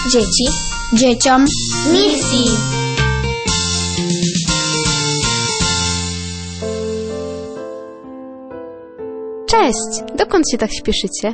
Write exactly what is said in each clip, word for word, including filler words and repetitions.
dzieci, dzieciom, misji. Cześć! Dokąd się tak śpieszycie?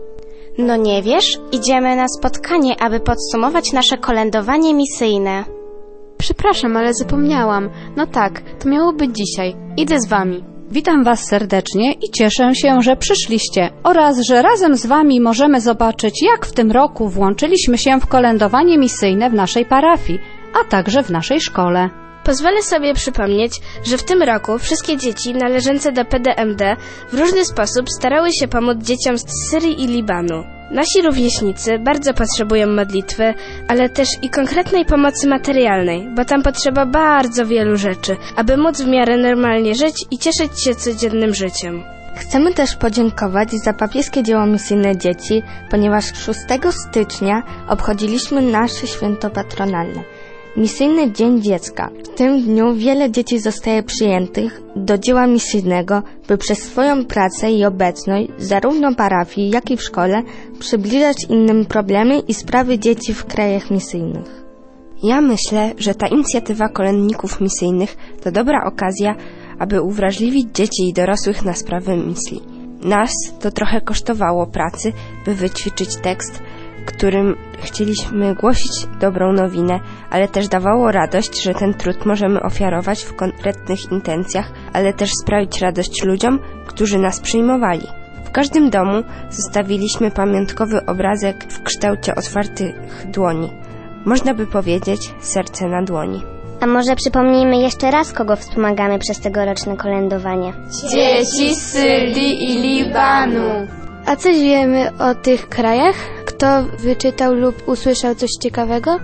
No nie wiesz? Idziemy na spotkanie, aby podsumować nasze kolędowanie misyjne. Przepraszam, ale zapomniałam. No tak, to miało być dzisiaj. Idę z wami. Witam Was serdecznie i cieszę się, że przyszliście oraz, że razem z Wami możemy zobaczyć, jak w tym roku włączyliśmy się w kolędowanie misyjne w naszej parafii, a także w naszej szkole. Pozwolę sobie przypomnieć, że w tym roku wszystkie dzieci należące do P D M D w różny sposób starały się pomóc dzieciom z Syrii i Libanu. Nasi rówieśnicy bardzo potrzebują modlitwy, ale też i konkretnej pomocy materialnej, bo tam potrzeba bardzo wielu rzeczy, aby móc w miarę normalnie żyć i cieszyć się codziennym życiem. Chcemy też podziękować za papieskie dzieło misyjne dzieci, ponieważ szóstego stycznia obchodziliśmy nasze święto patronalne. Misyjny Dzień Dziecka. W tym dniu wiele dzieci zostaje przyjętych do dzieła misyjnego, by przez swoją pracę i obecność zarówno parafii, jak i w szkole przybliżać innym problemy i sprawy dzieci w krajach misyjnych. Ja myślę, że ta inicjatywa kolędników misyjnych to dobra okazja, aby uwrażliwić dzieci i dorosłych na sprawy misji. Nas to trochę kosztowało pracy, by wyćwiczyć tekst, którym chcieliśmy głosić dobrą nowinę, ale też dawało radość, że ten trud możemy ofiarować w konkretnych intencjach, ale też sprawić radość ludziom, którzy nas przyjmowali. W każdym domu zostawiliśmy pamiątkowy obrazek w kształcie otwartych dłoni. Można by powiedzieć serce na dłoni. A może przypomnijmy jeszcze raz, kogo wspomagamy przez tegoroczne kolędowanie? Dzieci z Syrii i Libanu. A coś wiemy o tych krajach? Kto wyczytał lub usłyszał coś ciekawego?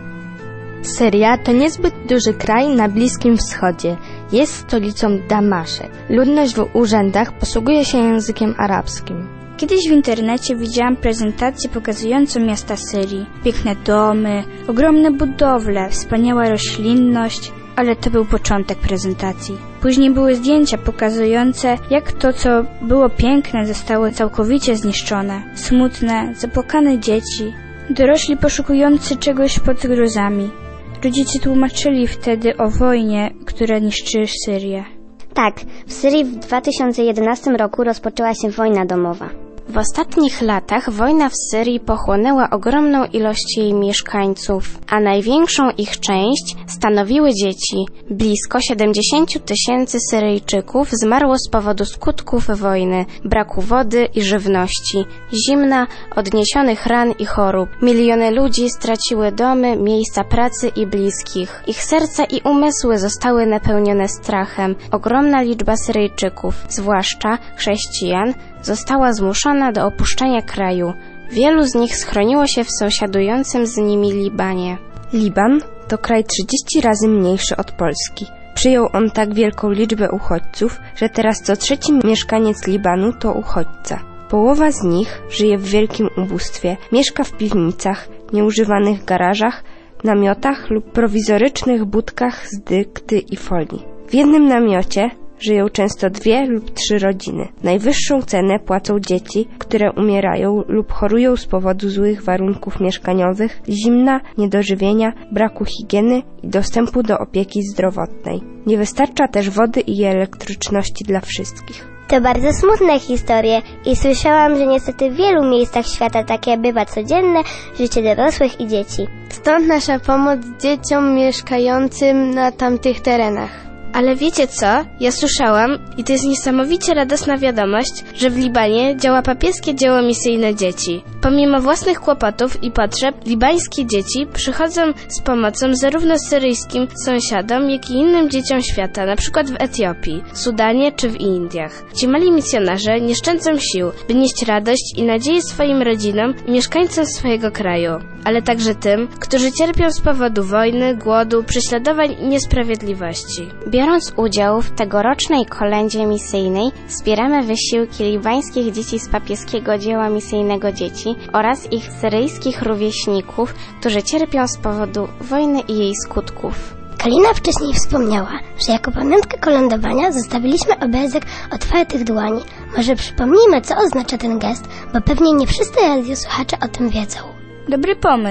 Syria to niezbyt duży kraj na Bliskim Wschodzie. Jest stolicą Damaszek. Ludność w urzędach posługuje się językiem arabskim. Kiedyś w internecie widziałam prezentację pokazującą miasta Syrii. Piękne domy, ogromne budowle, wspaniała roślinność, ale to był początek prezentacji. Później były zdjęcia pokazujące, jak to, co było piękne, zostało całkowicie zniszczone. Smutne, zapłakane dzieci, dorośli poszukujący czegoś pod gruzami. Rodzice tłumaczyli wtedy o wojnie, która niszczy Syrię. Tak, w Syrii w dwa tysiące jedenastym roku rozpoczęła się wojna domowa. W ostatnich latach wojna w Syrii pochłonęła ogromną ilość jej mieszkańców, a największą ich część stanowiły dzieci. Blisko siedemdziesiąt tysięcy Syryjczyków zmarło z powodu skutków wojny, braku wody i żywności, zimna, odniesionych ran i chorób. Miliony ludzi straciły domy, miejsca pracy i bliskich. Ich serca i umysły zostały napełnione strachem. Ogromna liczba Syryjczyków, zwłaszcza chrześcijan, została zmuszona do opuszczenia kraju. Wielu z nich schroniło się w sąsiadującym z nimi Libanie. Liban to kraj trzydzieści razy mniejszy od Polski. Przyjął on tak wielką liczbę uchodźców, że teraz co trzeci mieszkaniec Libanu to uchodźca. Połowa z nich żyje w wielkim ubóstwie, mieszka w piwnicach, nieużywanych garażach, namiotach lub prowizorycznych budkach z dykty i folii. W jednym namiocie żyją często dwie lub trzy rodziny. Najwyższą cenę płacą dzieci, które umierają lub chorują z powodu złych warunków mieszkaniowych, zimna, niedożywienia, braku higieny i dostępu do opieki zdrowotnej. Nie wystarcza też wody i elektryczności dla wszystkich. To bardzo smutne historie i słyszałam, że niestety w wielu miejscach świata takie bywa codzienne życie dorosłych i dzieci. Stąd nasza pomoc dzieciom mieszkającym na tamtych terenach. Ale wiecie co? Ja słyszałam, i to jest niesamowicie radosna wiadomość, że w Libanie działa papieskie dzieło misyjne dzieci. Pomimo własnych kłopotów i potrzeb, libańskie dzieci przychodzą z pomocą zarówno syryjskim sąsiadom, jak i innym dzieciom świata, na przykład w Etiopii, Sudanie czy w Indiach. Ci mali misjonarze nie szczędzą sił, by nieść radość i nadzieję swoim rodzinom i mieszkańcom swojego kraju, ale także tym, którzy cierpią z powodu wojny, głodu, prześladowań i niesprawiedliwości. Biorąc udział w tegorocznej kolędzie misyjnej, wspieramy wysiłki libańskich dzieci z papieskiego dzieła misyjnego dzieci oraz ich syryjskich rówieśników, którzy cierpią z powodu wojny i jej skutków. Kalina wcześniej wspomniała, że jako pamiątkę kolędowania zostawiliśmy obrazek otwartych dłoni. Może przypomnijmy, co oznacza ten gest, bo pewnie nie wszyscy radiosłuchacze o tym wiedzą. Dobry pomysł.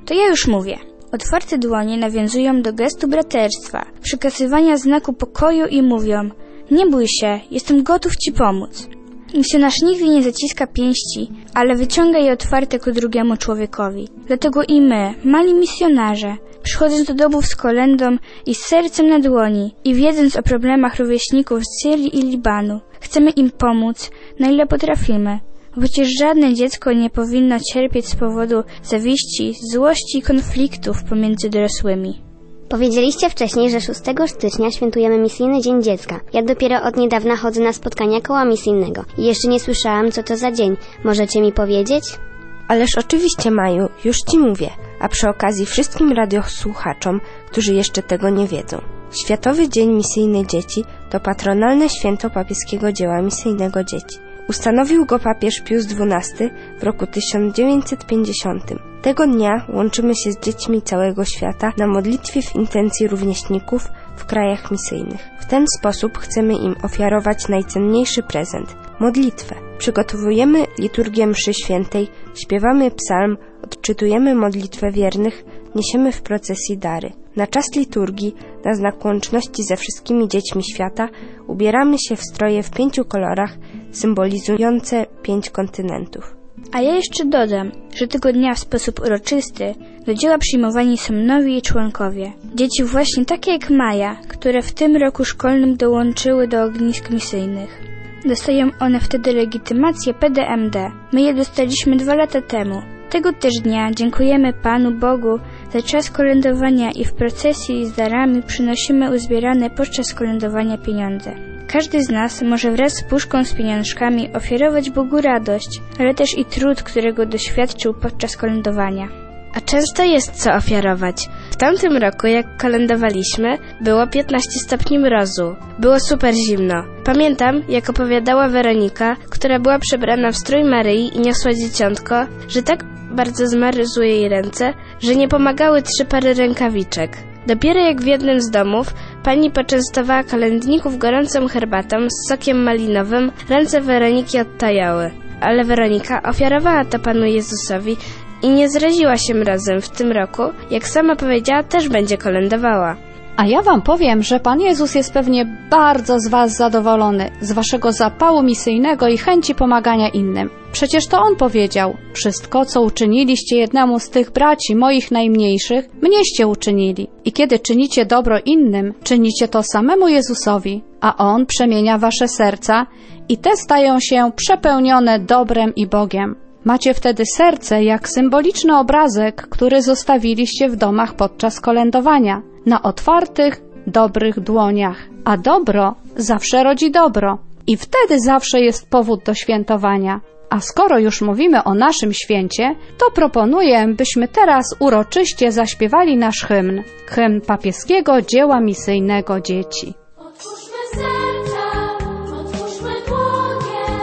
To ja już mówię. Otwarte dłonie nawiązują do gestu braterstwa, przekazywania znaku pokoju i mówią: nie bój się, jestem gotów ci pomóc. Misjonarz nigdy nie zaciska pięści, ale wyciąga je otwarte ku drugiemu człowiekowi. Dlatego i my, mali misjonarze, przychodząc do domów z kolędą i z sercem na dłoni i wiedząc o problemach rówieśników z Syrii i Libanu, chcemy im pomóc, na ile potrafimy. Bo przecież żadne dziecko nie powinno cierpieć z powodu zawiści, złości i konfliktów pomiędzy dorosłymi. Powiedzieliście wcześniej, że szóstego stycznia świętujemy Misyjny Dzień Dziecka. Ja dopiero od niedawna chodzę na spotkania koła misyjnego i jeszcze nie słyszałam, co to za dzień. Możecie mi powiedzieć? Ależ oczywiście, Maju, już ci mówię, a przy okazji wszystkim radiosłuchaczom, którzy jeszcze tego nie wiedzą. Światowy Dzień Misyjny Dzieci to patronalne święto papieskiego dzieła misyjnego dzieci. Ustanowił go papież Pius dwunasty w roku tysiąc dziewięćset pięćdziesiątym. Tego dnia łączymy się z dziećmi całego świata na modlitwie w intencji rówieśników w krajach misyjnych. W ten sposób chcemy im ofiarować najcenniejszy prezent – modlitwę. Przygotowujemy liturgię mszy świętej, śpiewamy psalm, odczytujemy modlitwę wiernych, niesiemy w procesji dary. Na czas liturgii, na znak łączności ze wszystkimi dziećmi świata, ubieramy się w stroje w pięciu kolorach, symbolizujące pięć kontynentów. A ja jeszcze dodam, że tego dnia w sposób uroczysty do dzieła przyjmowani są nowi jej członkowie. Dzieci właśnie takie jak Maja, które w tym roku szkolnym dołączyły do ognisk misyjnych. Dostają one wtedy legitymację P D M D. My je dostaliśmy dwa lata temu. Tego też dnia dziękujemy Panu Bogu za czas kolędowania i w procesji z darami przynosimy uzbierane podczas kolędowania pieniądze. Każdy z nas może wraz z puszką z pieniążkami ofiarować Bogu radość, ale też i trud, którego doświadczył podczas kolędowania. A często jest co ofiarować. W tamtym roku, jak kolędowaliśmy, było piętnaście stopni mrozu. Było super zimno. Pamiętam, jak opowiadała Weronika, która była przebrana w strój Maryi i niosła dzieciątko, że tak bardzo zmarzły jej ręce, że nie pomagały trzy pary rękawiczek. Dopiero jak w jednym z domów pani poczęstowała kolędników gorącą herbatą z sokiem malinowym, ręce Weroniki odtajały. Ale Weronika ofiarowała to Panu Jezusowi i nie zraziła się mrozem w tym roku, jak sama powiedziała, też będzie kolędowała. A ja wam powiem, że Pan Jezus jest pewnie bardzo z was zadowolony, z waszego zapału misyjnego i chęci pomagania innym. Przecież to On powiedział: wszystko, co uczyniliście jednemu z tych braci moich najmniejszych, mnieście uczynili. I kiedy czynicie dobro innym, czynicie to samemu Jezusowi, a On przemienia wasze serca i te stają się przepełnione dobrem i Bogiem. Macie wtedy serce jak symboliczny obrazek, który zostawiliście w domach podczas kolędowania, na otwartych, dobrych dłoniach. A dobro zawsze rodzi dobro i wtedy zawsze jest powód do świętowania. A skoro już mówimy o naszym święcie, to proponuję, byśmy teraz uroczyście zaśpiewali nasz hymn, hymn papieskiego dzieła misyjnego dzieci. Otwórzmy serca, otwórzmy dłonie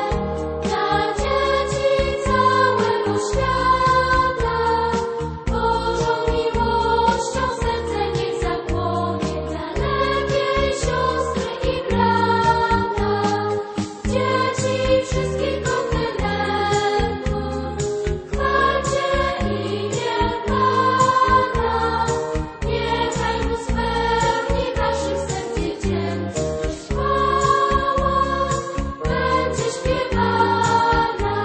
dla dzieci całego świata. Bożą miłością serce niech zapłonie, dalekiej siostry i brata. Dzieci wszystkich kontynentów, chwalcie imię Pana. Niechaj mu spełni waszych serc dziecięcych chwała będzie śpiewana.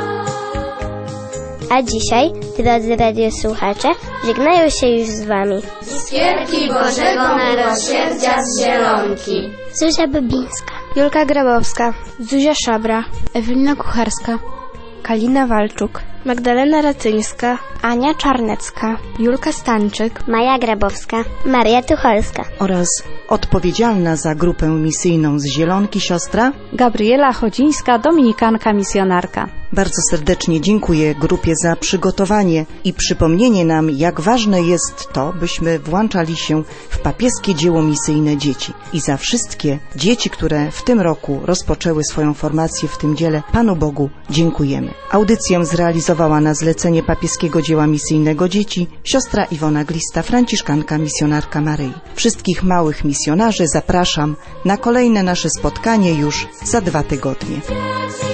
A dzisiaj, drodzy radiosłuchacze, żegnają się już z wami Iskierki Bożego Miłosierdzia z Zielonki. Zuzia Babińska, Julka Grabowska, Zuzia Szabra, Ewelina Kucharska, Kalina Walczuk, Magdalena Ratyńska, Ania Czarnecka, Julka Stańczyk, Maja Grabowska, Maria Tucholska oraz odpowiedzialna za grupę misyjną z Zielonki siostra. Gabriela Chodzińska, dominikanka misjonarka. Bardzo serdecznie dziękuję grupie za przygotowanie i przypomnienie nam, jak ważne jest to, byśmy włączali się w papieskie dzieło misyjne dzieci. I za wszystkie dzieci, które w tym roku rozpoczęły swoją formację w tym dziele, Panu Bogu dziękujemy. Audycję zrealizowała na zlecenie papieskiego dzieła misyjnego dzieci siostra Iwona Glista, franciszkanka misjonarka Maryi. Wszystkich małych misjonarzy zapraszam na kolejne nasze spotkanie już za dwa tygodnie.